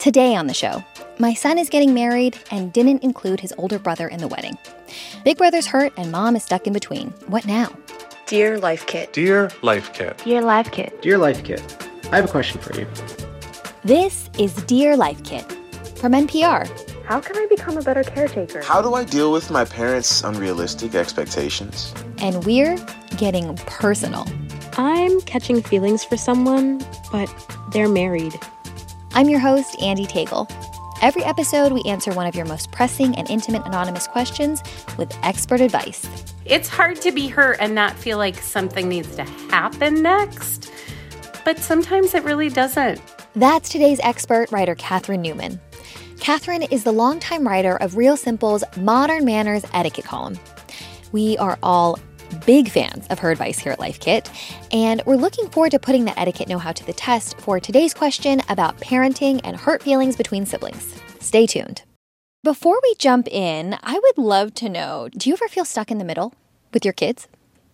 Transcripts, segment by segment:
Today on the show, my son is getting married and didn't include his older brother in the wedding. Big brother's hurt and mom is stuck in between. What now? Dear Life Kit. Dear Life Kit. Dear Life Kit. Dear Life Kit, I have a question for you. This is Dear Life Kit from NPR. How can I become a better caretaker? How do I deal with my parents' unrealistic expectations? And we're getting personal. I'm catching feelings for someone, but they're married. I'm your host, Andee Tagle. Every episode, we answer one of your most pressing and intimate anonymous questions with expert advice. It's hard to be hurt and not feel like something needs to happen next, but sometimes it really doesn't. That's today's expert, writer Catherine Newman. Catherine is the longtime writer of Real Simple's Modern Manners Etiquette column. We are all big fans of her advice here at Life Kit, and we're looking forward to putting that etiquette know-how to the test for today's question about parenting and hurt feelings between siblings. Stay tuned. Before we jump in, I would love to know, do you ever feel stuck in the middle with your kids?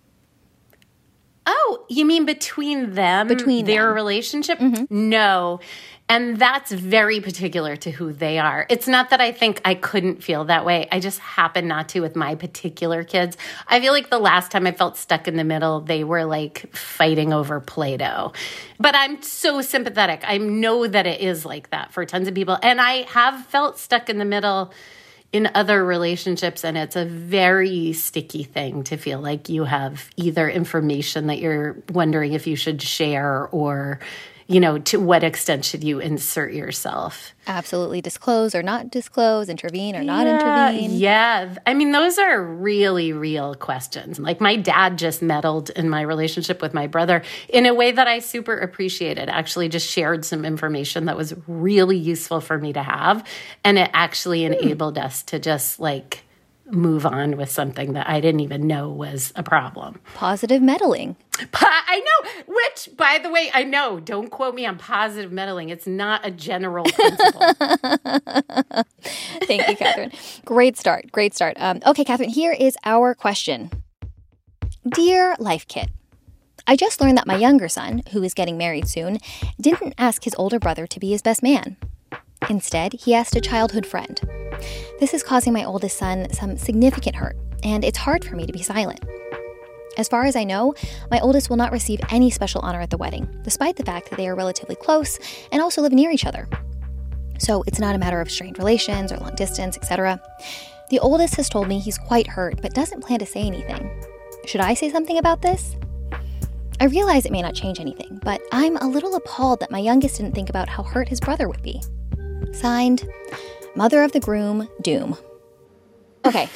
Oh, you mean between them? Between their them. relationship? Mm-hmm. No. And that's very particular to who they are. It's not that I think I couldn't feel that way. I just happen not to with my particular kids. I feel like the last time I felt stuck in the middle, they were like fighting over Play-Doh. But I'm so sympathetic. I know that it is like that for tons of people. And I have felt stuck in the middle in other relationships, and it's a very sticky thing to feel like you have either information that you're wondering if you should share or, you know, to what extent should you insert yourself? Absolutely disclose or not disclose, intervene or not intervene. Yeah. I mean, those are really real questions. Like my dad just meddled in my relationship with my brother in a way that I super appreciated. Actually just shared some information that was really useful for me to have. And it actually enabled us to just like move on with something that I didn't even know was a problem. Positive meddling. I know, which, by the way, I know, don't quote me on positive meddling. It's not a general principle. Thank you, Catherine. Great start. Great start. Okay, Catherine, here is our question. Dear Life Kit, I just learned that my younger son, who is getting married soon, didn't ask his older brother to be his best man. Instead, he asked a childhood friend. This is causing my oldest son some significant hurt, and it's hard for me to be silent. As far as I know, my oldest will not receive any special honor at the wedding, despite the fact that they are relatively close and also live near each other. So it's not a matter of strained relations or long distance, etc. The oldest has told me he's quite hurt, but doesn't plan to say anything. Should I say something about this? I realize it may not change anything, but I'm a little appalled that my youngest didn't think about how hurt his brother would be. Signed, Mother of the Groom, Doom. Okay.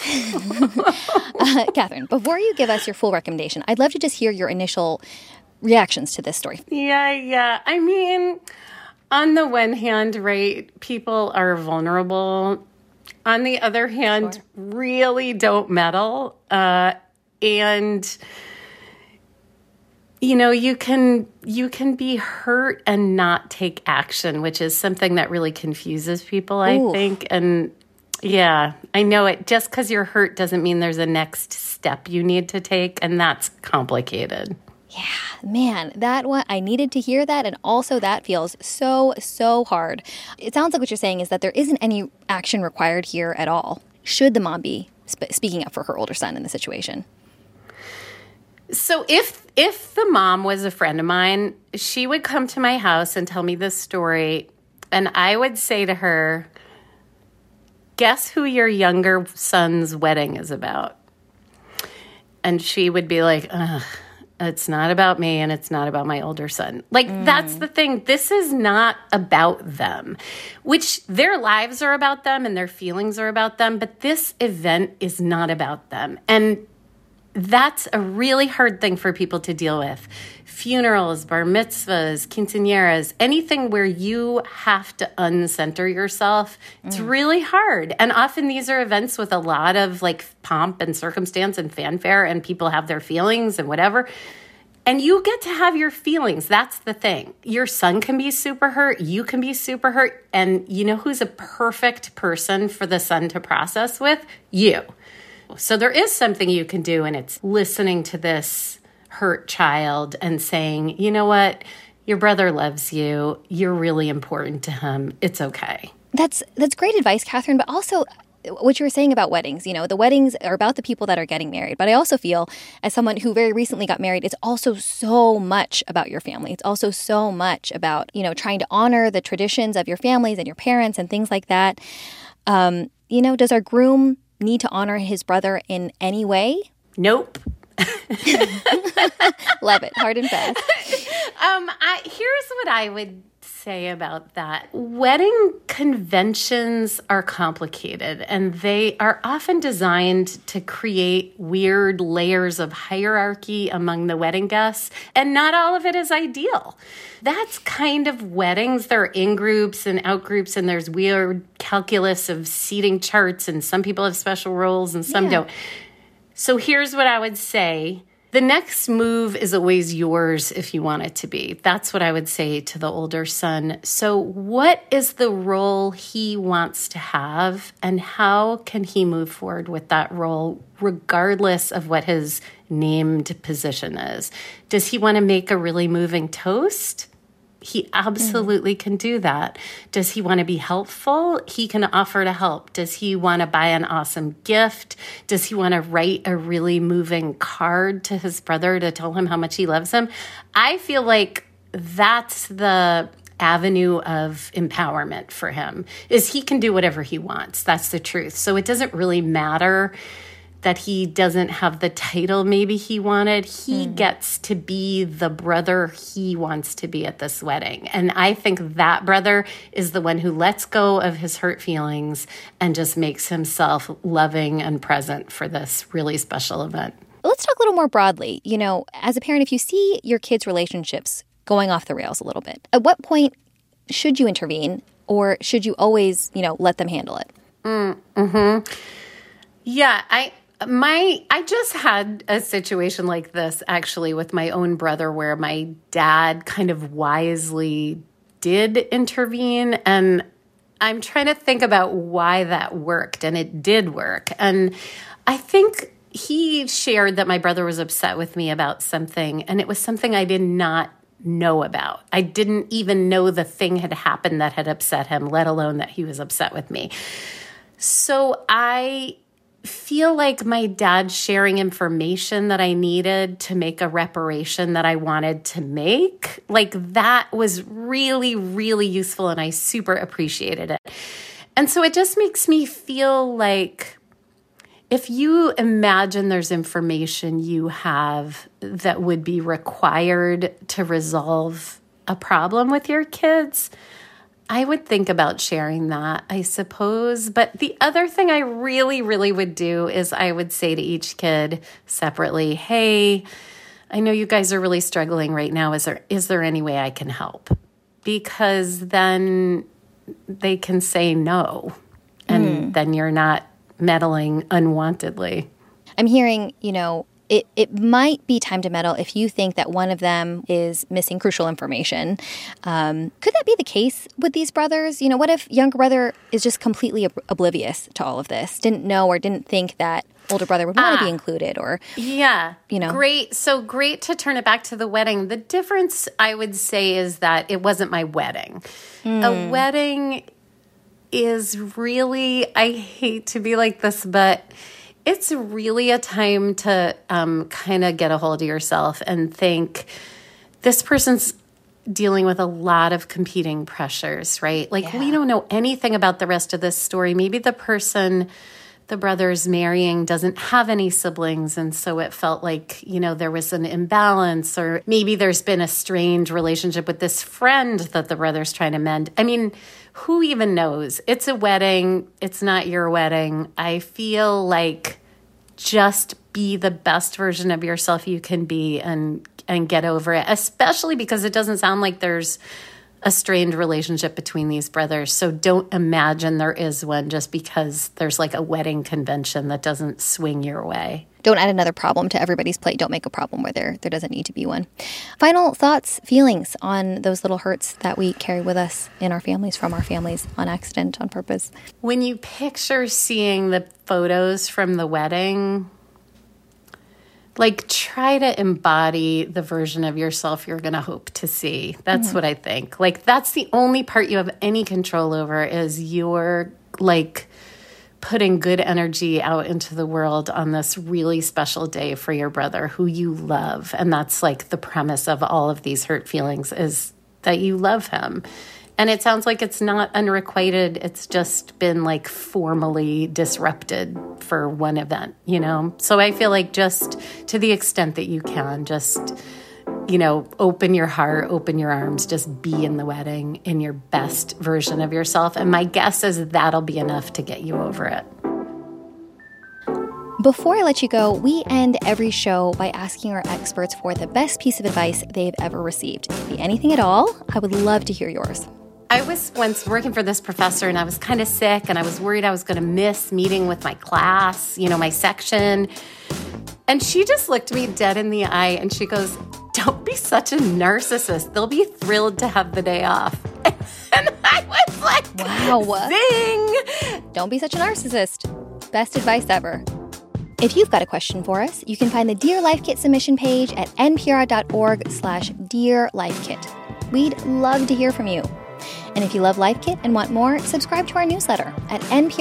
Catherine, before you give us your full recommendation, I'd love to just hear your initial reactions to this story. Yeah. I mean, on the one hand, right, people are vulnerable. On the other hand, Sure. really don't meddle. And you know, you can be hurt and not take action, which is something that really confuses people, I think. And yeah, I know it. Just because you're hurt doesn't mean there's a next step you need to take, and that's complicated. Yeah, man, that one, I needed to hear that, and also that feels so hard. It sounds like what you're saying is that there isn't any action required here at all. Should the mom be speaking up for her older son in the situation? So if the mom was a friend of mine, she would come to my house and tell me this story, and I would say to her, guess who your younger son's wedding is about? And she would be like, ugh, it's not about me and it's not about my older son. Like, that's the thing. This is not about them, which their lives are about them and their feelings are about them, but this event is not about them. And that's a really hard thing for people to deal with. Funerals, bar mitzvahs, quinceañeras, anything where you have to uncenter yourself, it's really hard. And often these are events with a lot of like pomp and circumstance and fanfare, and people have their feelings and whatever. And you get to have your feelings. That's the thing. Your son can be super hurt. You can be super hurt. And you know who's a perfect person for the son to process with? You. So there is something you can do, and it's listening to this hurt child and saying, you know what, your brother loves you. You're really important to him. It's okay. That's great advice, Catherine, but also what you were saying about weddings, the weddings are about the people that are getting married. But I also feel, as someone who very recently got married, it's also so much about your family. It's also so much about, trying to honor the traditions of your families and your parents and things like that. Does our groom need to honor his brother in any way? Nope. Love it. Hard and fast. Here's what I would say about that. Wedding conventions are complicated, and they are often designed to create weird layers of hierarchy among the wedding guests, and not all of it is ideal. That's kind of weddings. There are in-groups and out-groups, and there's weird calculus of seating charts, and some people have special roles and some don't. So here's what I would say. The next move is always yours if you want it to be. That's what I would say to the older son. So what is the role he wants to have, and how can he move forward with that role regardless of what his named position is? Does he want to make a really moving toast? He absolutely can do that. Does he want to be helpful? He can offer to help. Does he want to buy an awesome gift? Does he want to write a really moving card to his brother to tell him how much he loves him? I feel like that's the avenue of empowerment for him, is he can do whatever he wants. That's the truth. So it doesn't really matter that he doesn't have the title maybe he wanted. He gets to be the brother he wants to be at this wedding. And I think that brother is the one who lets go of his hurt feelings and just makes himself loving and present for this really special event. Let's talk a little more broadly. As a parent, if you see your kids' relationships going off the rails a little bit, at what point should you intervene, or should you always, let them handle it? Yeah, I just had a situation like this actually with my own brother, where my dad kind of wisely did intervene, and I'm trying to think about why that worked, and it did work. And I think he shared that my brother was upset with me about something, and it was something I did not know about. I didn't even know the thing had happened that had upset him, let alone that he was upset with me. So I feel like my dad sharing information that I needed to make a reparation that I wanted to make, like that was really, really useful, and I super appreciated it. And so it just makes me feel like if you imagine there's information you have that would be required to resolve a problem with your kids, I would think about sharing that, I suppose. But the other thing I really, really would do is I would say to each kid separately, hey, I know you guys are really struggling right now. Is there any way I can help? Because then they can say no, and then you're not meddling unwantedly. I'm hearing, it might be time to meddle if you think that one of them is missing crucial information. Could that be the case with these brothers? What if younger brother is just completely oblivious to all of this, didn't know or didn't think that older brother would want to be included, or Great. So great to turn it back to the wedding. The difference, I would say, is that it wasn't my wedding. A wedding is really, I hate to be like this, but it's really a time to kind of get a hold of yourself and think, this person's dealing with a lot of competing pressures, right? Like, we don't know anything about the rest of this story. Maybe the person the brother's marrying doesn't have any siblings, and so it felt like, there was an imbalance, or maybe there's been a strained relationship with this friend that the brother's trying to mend. I mean, who even knows? It's a wedding. It's not your wedding. I feel like just be the best version of yourself you can be, and get over it, especially because it doesn't sound like there's a strained relationship between these brothers. So don't imagine there is one just because there's like a wedding convention that doesn't swing your way. Don't add another problem to everybody's plate. Don't make a problem where there doesn't need to be one. Final thoughts, feelings on those little hurts that we carry with us in our families, from our families, on accident, on purpose. When you picture seeing the photos from the wedding, like, try to embody the version of yourself you're going to hope to see. That's what I think. Like, that's the only part you have any control over is your, like, putting good energy out into the world on this really special day for your brother who you love. And that's, like, the premise of all of these hurt feelings is that you love him. And it sounds like it's not unrequited. It's just been, like, formally disrupted for one event, you know? So I feel like just to the extent that you can, just, you know, open your heart, open your arms, just be in the wedding in your best version of yourself. And my guess is that'll be enough to get you over it. Before I let you go, we end every show by asking our experts for the best piece of advice they've ever received. It could be anything at all. I would love to hear yours. I was once working for this professor and I was kind of sick and I was worried I was going to miss meeting with my class, you know, my section. And she just looked me dead in the eye and she goes, "Don't be such a narcissist. They'll be thrilled to have the day off." And I was like, wow. Zing! Don't be such a narcissist. Best advice ever. If you've got a question for us, you can find the Dear Life Kit submission page at npr.org/dearlifekit. We'd love to hear from you. And if you love Life Kit and want more, subscribe to our newsletter at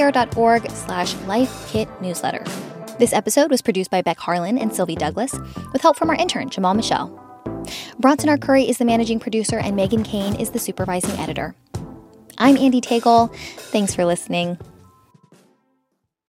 npr.org/lifekitnewsletter. This episode was produced by Beck Harlan and Sylvie Douglas, with help from our intern, Jamal Michelle. Bronson R. Curry is the managing producer, and Megan Kane is the supervising editor. I'm Andy Tagle. Thanks for listening.